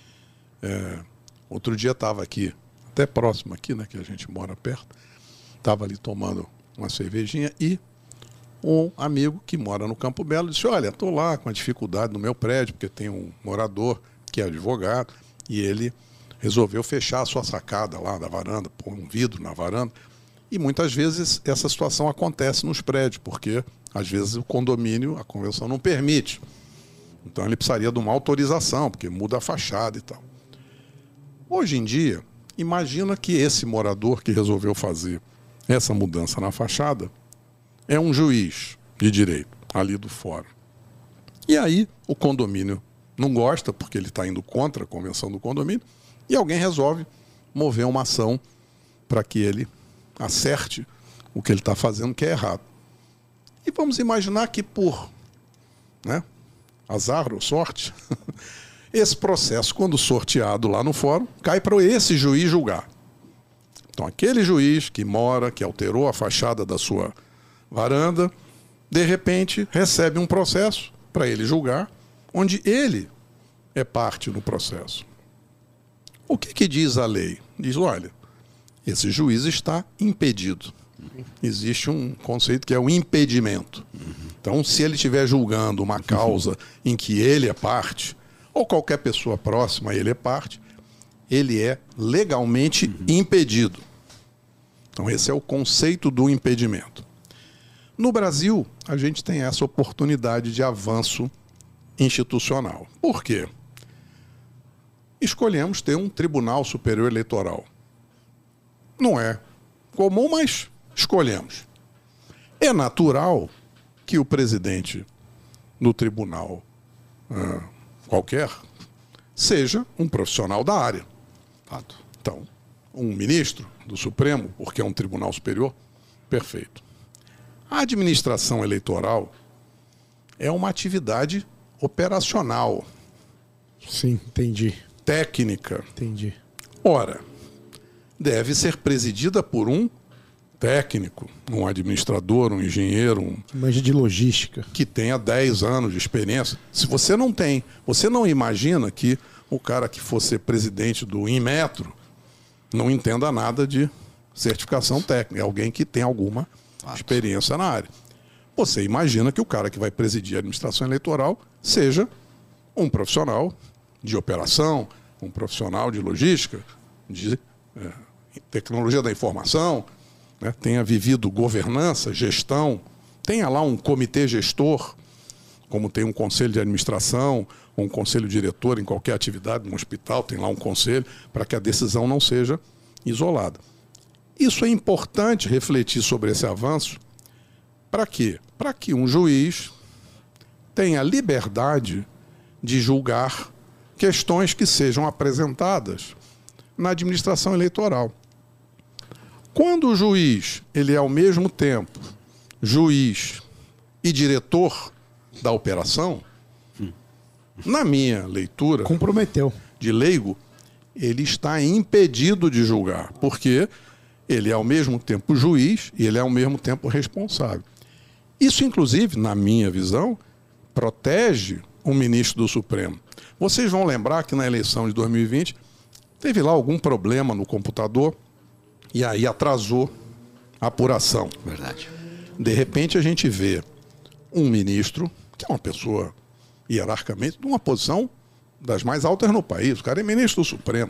Outro dia estava aqui, até próximo aqui, né, que a gente mora perto, estava ali tomando uma cervejinha e um amigo que mora no Campo Belo disse, olha, estou lá com a dificuldade no meu prédio, porque tem um morador que é advogado, e ele resolveu fechar a sua sacada lá da varanda, pôr um vidro na varanda. E muitas vezes essa situação acontece nos prédios, porque às vezes o condomínio, a convenção não permite. Então ele precisaria de uma autorização, porque muda a fachada e tal. Hoje em dia, imagina que esse morador que resolveu fazer essa mudança na fachada é um juiz de direito ali do fórum. E aí o condomínio não gosta, porque ele está indo contra a convenção do condomínio, e alguém resolve mover uma ação para que ele acerte o que ele está fazendo, que é errado. E vamos imaginar que por azar ou sorte, esse processo, quando sorteado lá no fórum, cai para esse juiz julgar. Então, aquele juiz que mora, que alterou a fachada da sua varanda, de repente recebe um processo para ele julgar, onde ele é parte no processo. O que diz a lei? Diz, olha, esse juiz está impedido. Existe um conceito que é o impedimento. Então, se ele estiver julgando uma causa em que ele é parte, ou qualquer pessoa próxima a ele é parte, ele é legalmente impedido. Então, esse é o conceito do impedimento. No Brasil, a gente tem essa oportunidade de avanço institucional. Por quê? Escolhemos ter um Tribunal Superior Eleitoral. Não é comum, mas escolhemos. É natural que o presidente do tribunal qualquer seja um profissional da área. Então, um ministro do Supremo, porque é um tribunal superior, perfeito. A administração eleitoral é uma atividade operacional. Sim, entendi. Técnica. Entendi. Ora, deve ser presidida por um técnico, um administrador, um engenheiro, manja de logística, que tenha 10 anos de experiência. Se você não tem, você não imagina que o cara que fosse presidente do Inmetro não entenda nada de certificação técnica, é alguém que tem alguma experiência na área. Você imagina que o cara que vai presidir a administração eleitoral seja um profissional de operação, um profissional de logística, de tecnologia da informação, tenha vivido governança, gestão, tenha lá um comitê gestor, como tem um conselho de administração, ou um conselho diretor em qualquer atividade, num hospital, tem lá um conselho, para que a decisão não seja isolada. Isso é importante refletir sobre esse avanço. Para quê? Para que um juiz tenha liberdade de julgar questões que sejam apresentadas na administração eleitoral. Quando o juiz ele é ao mesmo tempo juiz e diretor da operação, na minha leitura comprometeu de leigo, ele está impedido de julgar, porque ele é ao mesmo tempo juiz e ele é ao mesmo tempo responsável. Isso, inclusive, na minha visão, protege o ministro do Supremo. Vocês vão lembrar que na eleição de 2020 teve lá algum problema no computador e aí atrasou a apuração. Verdade. De repente a gente vê um ministro, que é uma pessoa hierarquicamente de uma posição das mais altas no país, o cara é ministro do Supremo.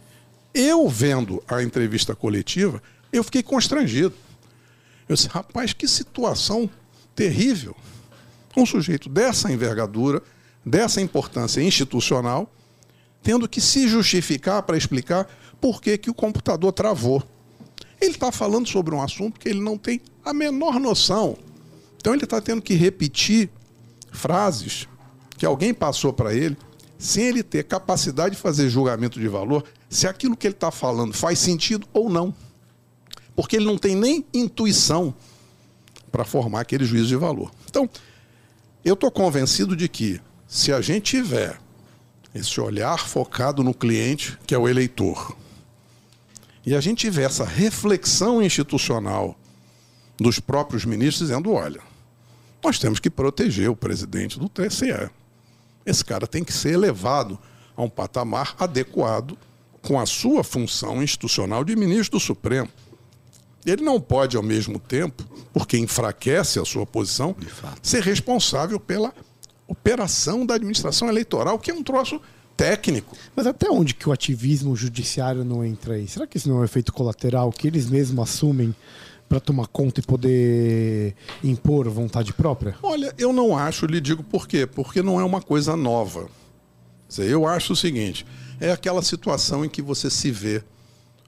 Eu vendo a entrevista coletiva, eu fiquei constrangido. Eu disse, rapaz, que situação terrível. Um sujeito dessa envergadura, dessa importância institucional, tendo que se justificar para explicar por que o computador travou. Ele está falando sobre um assunto que ele não tem a menor noção. Então ele está tendo que repetir frases que alguém passou para ele, sem ele ter capacidade de fazer julgamento de valor, se aquilo que ele está falando faz sentido ou não. Porque ele não tem nem intuição para formar aquele juízo de valor. Então, eu estou convencido de que, se a gente tiver esse olhar focado no cliente, que é o eleitor, e a gente tiver essa reflexão institucional dos próprios ministros dizendo, olha, nós temos que proteger o presidente do TSE. Esse cara tem que ser elevado a um patamar adequado com a sua função institucional de ministro do Supremo. Ele não pode, ao mesmo tempo, porque enfraquece a sua posição, ser responsável pela operação da administração eleitoral, que é um troço técnico. Mas até onde que o ativismo judiciário não entra aí? Será que isso não é um efeito colateral que eles mesmos assumem para tomar conta e poder impor vontade própria? Olha, eu não acho, lhe digo por quê? Porque não é uma coisa nova. Eu acho o seguinte, é aquela situação em que você se vê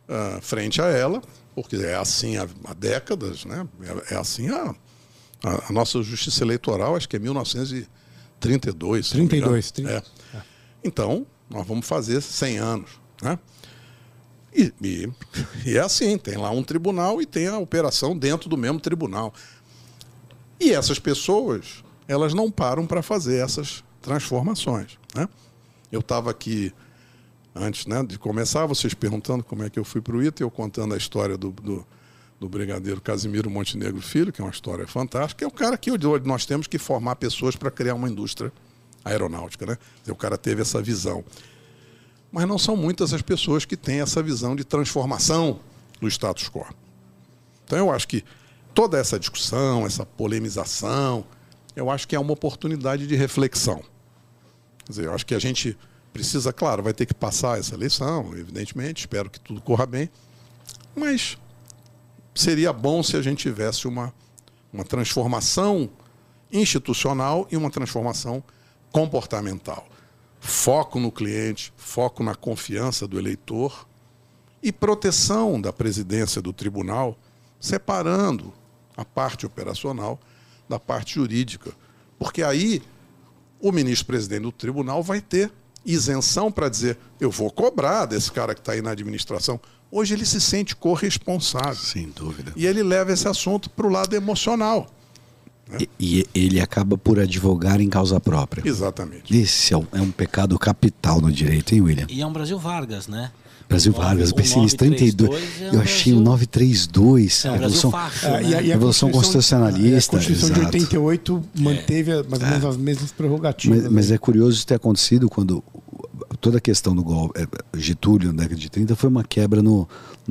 frente a ela, porque é assim há décadas, né? É assim a nossa justiça eleitoral, acho que é 1932. 32. Então, nós vamos fazer 100 anos, né? E é assim, tem lá um tribunal e tem a operação dentro do mesmo tribunal. E essas pessoas, elas não param para fazer essas transformações, né? Eu estava aqui, antes, né, de começar, vocês perguntando como é que eu fui para o ITA, eu contando a história do brigadeiro Casimiro Montenegro Filho, que é uma história fantástica. É o cara que nós temos que formar pessoas para criar uma indústria aeronáutica, né? O cara teve essa visão. Mas não são muitas as pessoas que têm essa visão de transformação do status quo. Então eu acho que toda essa discussão, essa polemização, eu acho que é uma oportunidade de reflexão. Quer dizer, eu acho que a gente precisa, claro, vai ter que passar essa eleição, evidentemente, espero que tudo corra bem, mas seria bom se a gente tivesse uma transformação institucional e uma transformação comportamental. Foco no cliente, foco na confiança do eleitor e proteção da presidência do tribunal, separando a parte operacional da parte jurídica. Porque aí o ministro-presidente do tribunal vai ter isenção para dizer: eu vou cobrar desse cara que está aí na administração. Hoje ele se sente corresponsável. Sem dúvida. E ele leva esse assunto para o lado emocional. Né? E ele acaba por advogar em causa própria. Exatamente. Esse é um pecado capital no direito, hein, William? E é um Brasil Vargas, né? Brasil Vargas, eu pensei nisso, 32. Eu achei o 932. É um Brasil fácil, né? E a Revolução Constitucionalista. A Constituição exato. de 88 manteve mais ou menos as mesmas prerrogativas. Mas é curioso isso ter acontecido quando toda a questão do golpe, Getúlio, na década de 30, foi uma quebra no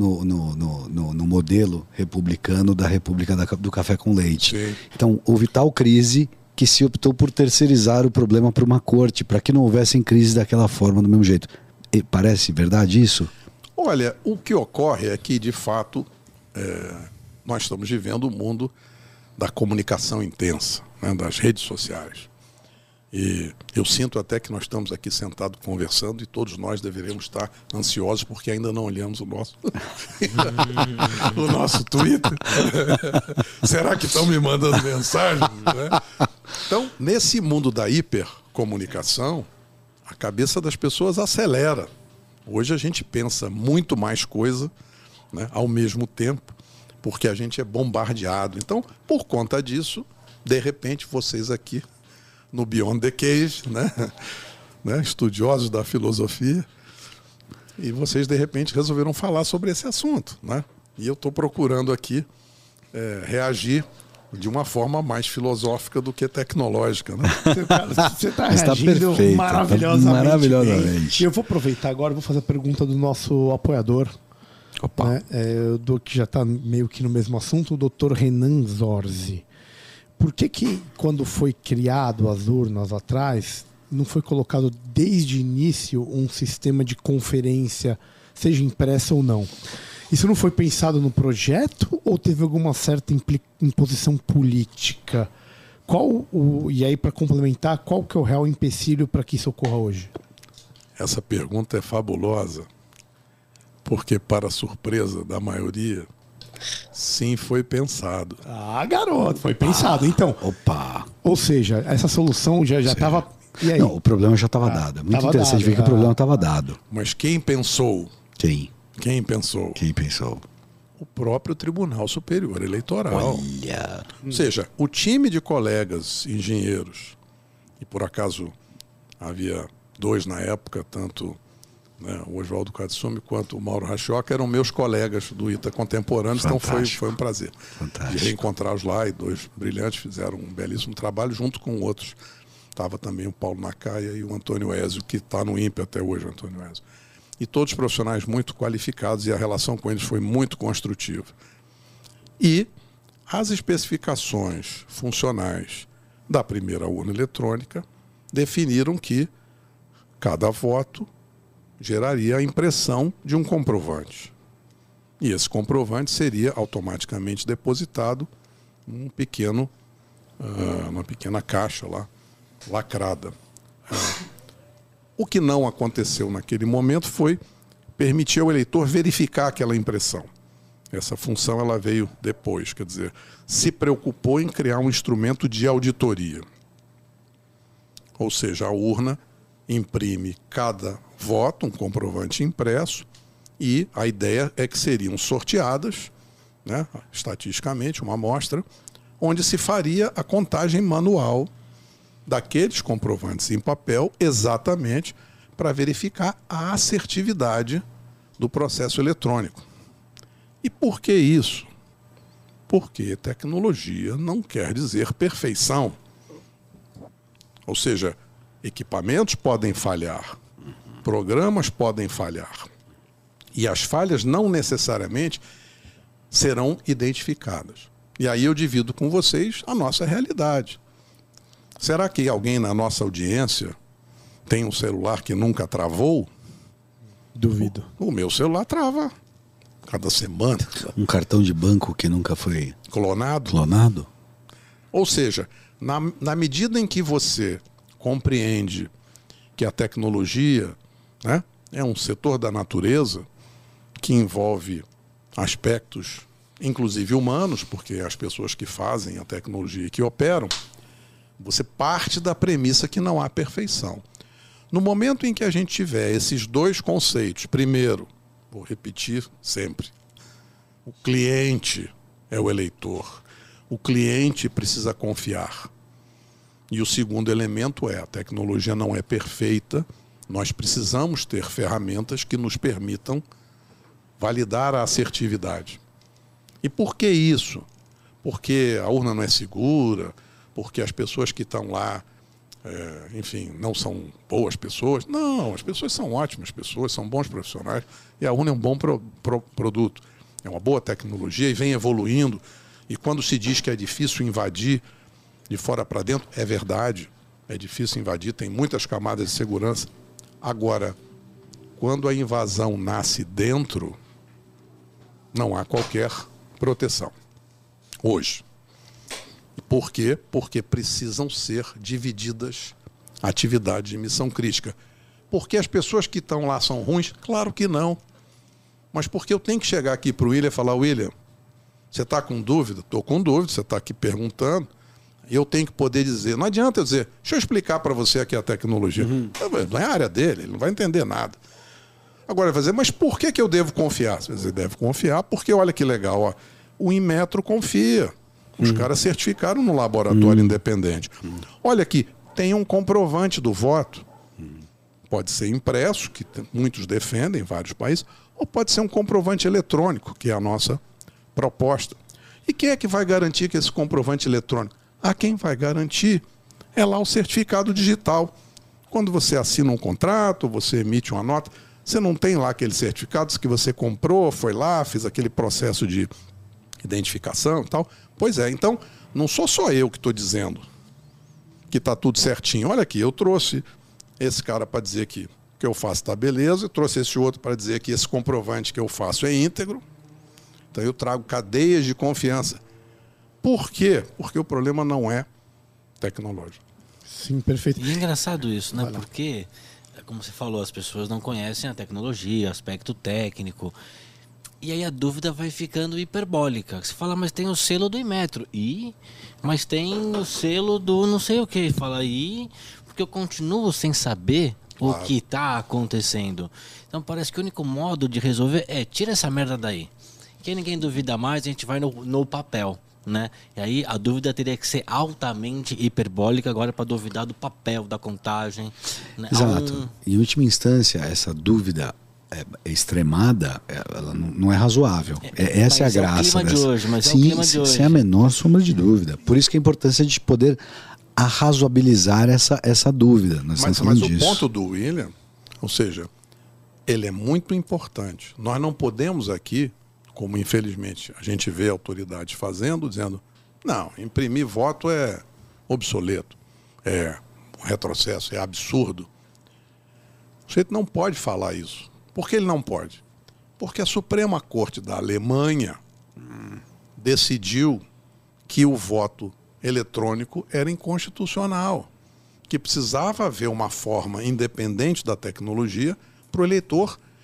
modelo republicano da República do Café com Leite. Sim. Então, houve tal crise que se optou por terceirizar o problema para uma corte, para que não houvessem crise daquela forma, do mesmo jeito. E parece verdade isso? Olha, o que ocorre é que, de fato, nós estamos vivendo o mundo da comunicação intensa, né, das redes sociais. E eu sinto até que nós estamos aqui sentados conversando e todos nós deveríamos estar ansiosos porque ainda não olhamos o nosso o nosso Twitter. Será que estão me mandando mensagem? Né? Então, nesse mundo da hipercomunicação, a cabeça das pessoas acelera. Hoje a gente pensa muito mais coisa, né, ao mesmo tempo, porque a gente é bombardeado. Então, por conta disso, de repente, vocês aqui no Beyond the Cave, né, estudiosos da filosofia, e vocês, de repente, resolveram falar sobre esse assunto. Né? E eu estou procurando aqui reagir de uma forma mais filosófica do que tecnológica. Né? Você está reagindo perfeito, maravilhosamente. E eu vou aproveitar agora e vou fazer a pergunta do nosso apoiador. Opa. Né? Que já está meio que no mesmo assunto, o Dr. Renan Zorzi. Por que quando foi criado as urnas atrás, não foi colocado desde o início um sistema de conferência, seja impressa ou não? Isso não foi pensado no projeto ou teve alguma certa imposição política? E aí, para complementar, qual que é o real empecilho para que isso ocorra hoje? Essa pergunta é fabulosa, porque, para a surpresa da maioria, sim, foi pensado. Ah, garoto, foi pensado. Então, ou seja, essa solução já estava... E aí? Não, o problema já estava dado. É muito interessante ver que o problema estava dado. Mas quem pensou? Quem pensou? O próprio Tribunal Superior Eleitoral. Olha. Ou seja, o time de colegas engenheiros, e por acaso havia dois na época, tanto, né, o Oswaldo Katsumi quanto o Mauro Rachioca, eram meus colegas do ITA contemporâneos, Fantástico. Então foi um prazer Fantástico. de reencontrá-los lá, e dois brilhantes fizeram um belíssimo trabalho junto com outros. Estava também o Paulo Nacaia e o Antônio Ezio, que está no INPE até hoje, o Antônio Ezio. E todos profissionais muito qualificados, e a relação com eles foi muito construtiva. E as especificações funcionais da primeira urna eletrônica definiram que cada voto geraria a impressão de um comprovante. E esse comprovante seria automaticamente depositado numa pequena caixa lá, lacrada. O que não aconteceu naquele momento foi permitia ao eleitor verificar aquela impressão. Essa função ela veio depois, quer dizer, se preocupou em criar um instrumento de auditoria. Ou seja, a urna imprime cada voto, um comprovante impresso, e a ideia é que seriam sorteadas, né, estatisticamente, uma amostra, onde se faria a contagem manual daqueles comprovantes em papel, exatamente para verificar a assertividade do processo eletrônico. E por que isso? Porque tecnologia não quer dizer perfeição. Ou seja, equipamentos podem falhar, programas podem falhar. E as falhas não necessariamente serão identificadas. E aí eu divido com vocês a nossa realidade. Será que alguém na nossa audiência tem um celular que nunca travou? Duvido. O meu celular trava cada semana. Um cartão de banco que nunca foi clonado? Ou seja, na medida em que você compreende que a tecnologia, né, é um setor da natureza que envolve aspectos, inclusive humanos, porque as pessoas que fazem a tecnologia e que operam, você parte da premissa que não há perfeição. No momento em que a gente tiver esses dois conceitos, primeiro, vou repetir sempre, o cliente é o eleitor, o cliente precisa confiar. E o segundo elemento é, a tecnologia não é perfeita, nós precisamos ter ferramentas que nos permitam validar a assertividade. E por que isso? Porque a urna não é segura, porque as pessoas que estão lá, enfim, não são boas pessoas. Não, as pessoas são ótimas pessoas, são bons profissionais, e a urna é um bom produto. É uma boa tecnologia e vem evoluindo. E quando se diz que é difícil invadir de fora para dentro, é verdade. É difícil invadir, tem muitas camadas de segurança. Agora, quando a invasão nasce dentro, não há qualquer proteção. Hoje. Por quê? Porque precisam ser divididas atividades de missão crítica. Porque as pessoas que estão lá são ruins? Claro que não. Mas porque eu tenho que chegar aqui para o William e falar, William, você está com dúvida? Estou com dúvida, você está aqui perguntando. Eu tenho que poder dizer. Não adianta eu dizer, deixa eu explicar para você aqui a tecnologia. Não é a área dele, ele não vai entender nada. Agora vai dizer, mas por que eu devo confiar? Você deve confiar porque, olha que legal, ó, o Inmetro confia. Os caras certificaram no laboratório independente. Olha aqui, tem um comprovante do voto. Pode ser impresso, que muitos defendem em vários países, ou pode ser um comprovante eletrônico, que é a nossa proposta. E quem é que vai garantir que esse comprovante eletrônico? Quem vai garantir é lá o certificado digital. Quando você assina um contrato, você emite uma nota, você não tem lá aqueles certificados que você comprou, foi lá, fez aquele processo de identificação e tal. Pois é, então, não sou só eu que estou dizendo que está tudo certinho. Olha aqui, eu trouxe esse cara para dizer que o que eu faço está beleza, e trouxe esse outro para dizer que esse comprovante que eu faço é íntegro. Então eu trago cadeias de confiança. Por quê? Porque o problema não é tecnológico. Sim, perfeito. E é engraçado isso, né? Porque, como você falou, as pessoas não conhecem a tecnologia, aspecto técnico. E aí a dúvida vai ficando hiperbólica. Você fala, mas tem o selo do Inmetro. Mas tem o selo do não sei o que. Fala aí, porque eu continuo sem saber o que está acontecendo. Então parece que o único modo de resolver é tira essa merda daí. Que ninguém duvida mais, a gente vai no papel. Né? E aí a dúvida teria que ser altamente hiperbólica agora para duvidar do papel, da contagem. Né? Exato. Em última instância, essa dúvida extremada, ela não é razoável. Essa é a graça. É o clima de hoje, mas sim, é o clima de hoje. Sem a menor sombra de dúvida. Por isso que a importância de poder arrazoabilizar essa dúvida. Mas o ponto do William, ou seja, ele é muito importante. Nós não podemos aqui, como infelizmente a gente vê autoridades fazendo, dizendo, não, imprimir voto é obsoleto, é um retrocesso, é absurdo. O sujeito não pode falar isso. Por que ele não pode? Porque a Suprema Corte da Alemanha decidiu que o voto eletrônico era inconstitucional, que precisava haver uma forma independente da tecnologia para o eleitor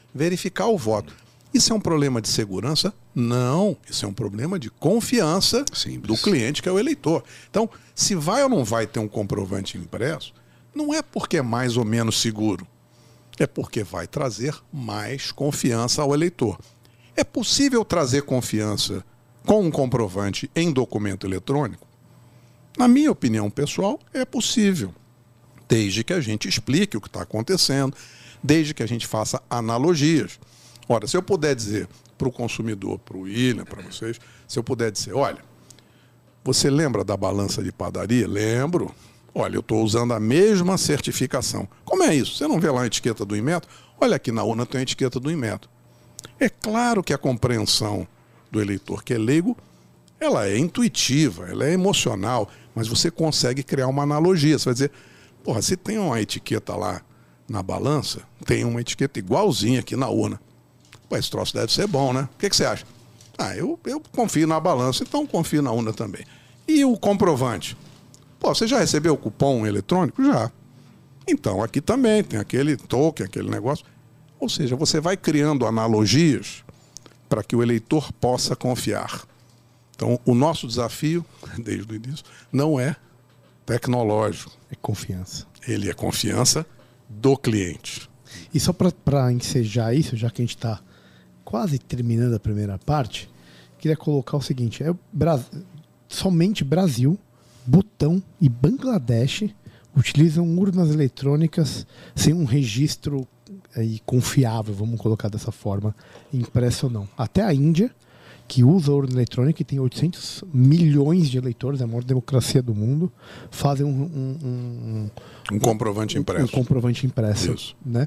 verificar o voto. Isso é um problema de segurança? Não, isso é um problema de confiança do cliente, que é o eleitor. Então, se vai ou não vai ter um comprovante impresso, não é porque é mais ou menos seguro, é porque vai trazer mais confiança ao eleitor. É possível trazer confiança com um comprovante em documento eletrônico? Na minha opinião pessoal, é possível, desde que a gente explique o que está acontecendo, desde que a gente faça analogias. Ora, se eu puder dizer para o consumidor, para o William, para vocês, se eu puder dizer, olha, você lembra da balança de padaria? Lembro. Olha, eu estou usando a mesma certificação. Como é isso? Você não vê lá a etiqueta do Inmetro? Olha, aqui na urna tem a etiqueta do Inmetro. É claro que a compreensão do eleitor que é leigo, ela é intuitiva, ela é emocional, mas você consegue criar uma analogia. Você vai dizer, porra, se tem uma etiqueta lá na balança, tem uma etiqueta igualzinha aqui na urna. Pô, esse troço deve ser bom, né? O que você acha? Eu confio na balança, então confio na urna também. E o comprovante? Pô, você já recebeu o cupom eletrônico? Já. Então, aqui também tem aquele token, aquele negócio. Ou seja, você vai criando analogias para que o eleitor possa confiar. Então, o nosso desafio, desde o início, não é tecnológico. É confiança. Ele é confiança do cliente. E só para ensejar isso, já que a gente está quase terminando a primeira parte, queria colocar o seguinte, somente Brasil, Butão e Bangladesh utilizam urnas eletrônicas sem um registro confiável, vamos colocar dessa forma, impresso ou não. Até a Índia, que usa a urna eletrônica e tem 800 milhões de eleitores, a maior democracia do mundo, fazem um comprovante impresso. Um comprovante impresso. Isso. Né?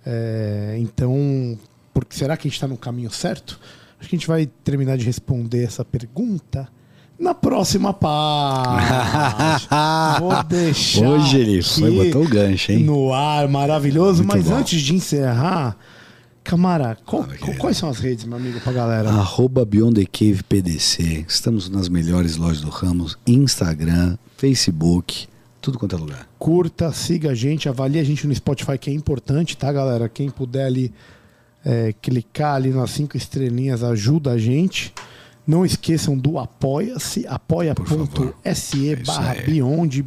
Então, será que a gente está no caminho certo? Acho que a gente vai terminar de responder essa pergunta na próxima parte. Vou deixar hoje ele foi, botou o gancho, hein? No ar, maravilhoso. Muito mas bom. Antes de encerrar, Camara, quais são as redes, meu amigo, pra galera? @BeyondTheCavePDC. Estamos nas melhores lojas do ramo, Instagram, Facebook, tudo quanto é lugar. Curta, siga a gente, avalie a gente no Spotify, que é importante, tá, galera? Quem puder ali clicar ali nas 5 estrelinhas ajuda a gente. Não esqueçam do Apoia-se, apoia.se/Beyond,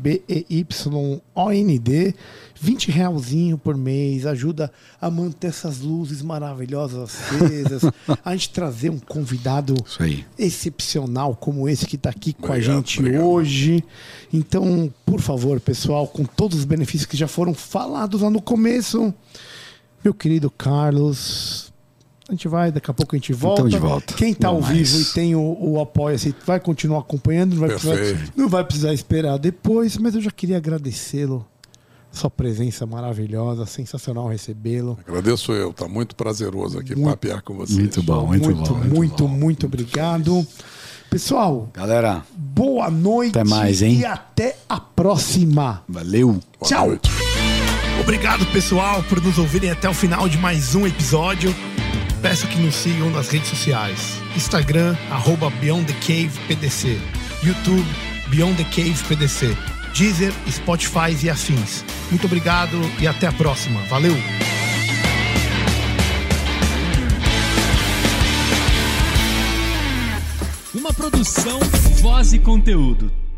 BEYOND, R$20 por mês, ajuda a manter essas luzes maravilhosas acesas, a gente trazer um convidado excepcional como esse que está aqui com a gente hoje. Então, por favor, pessoal, com todos os benefícios que já foram falados lá no começo, meu querido Carlos, a gente vai, daqui a pouco a gente volta. Então, de volta. Quem está ao vivo e tem o Apoia-se vai continuar acompanhando, não vai precisar esperar depois, mas eu já queria agradecê-lo. Sua presença maravilhosa, sensacional recebê-lo. Agradeço eu, tá muito prazeroso aqui papear com vocês. Muito bom, muito obrigado. Pessoal, galera, boa noite. Até mais, hein? E até a próxima. Valeu. Tchau. Obrigado, pessoal, por nos ouvirem até o final de mais um episódio. Peço que nos sigam nas redes sociais. Instagram, @BeyondTheCavePDC. YouTube, BeyondTheCavePDC. Deezer, Spotify e afins. Muito obrigado e até a próxima. Valeu! Uma produção, voz e conteúdo.